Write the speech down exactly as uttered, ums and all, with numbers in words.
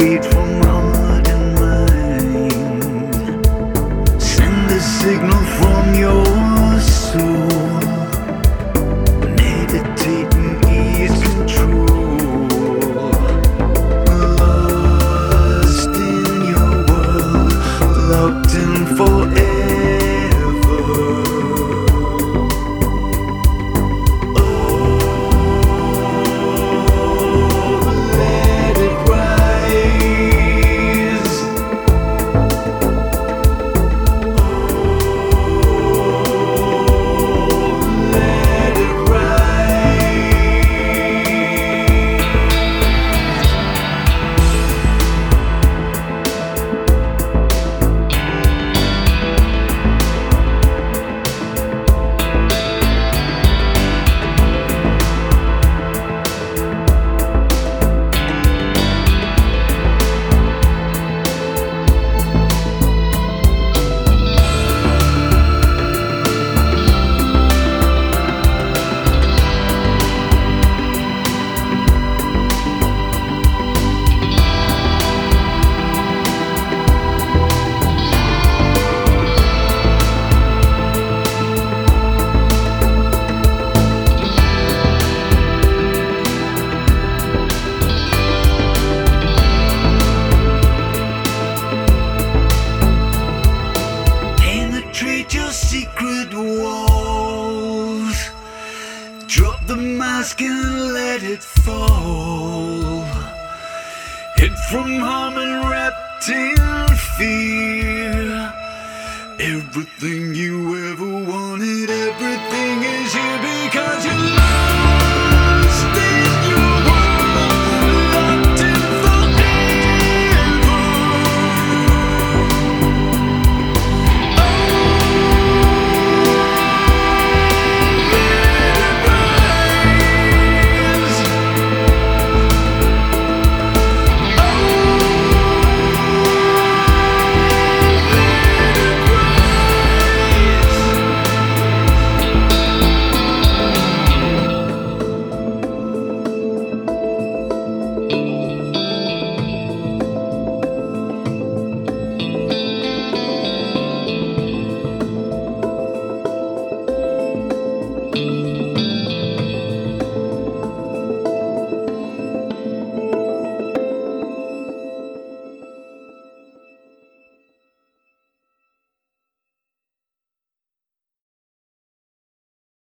Deviate from heart and mind. Send a signal from your soul. Meditate and ease control. Lost in your world, locked in forever. Your secret walls. Drop the mask and let it fall. Hid from harm and wrapped in fear. Everything you ever wanted, everything is here because you love.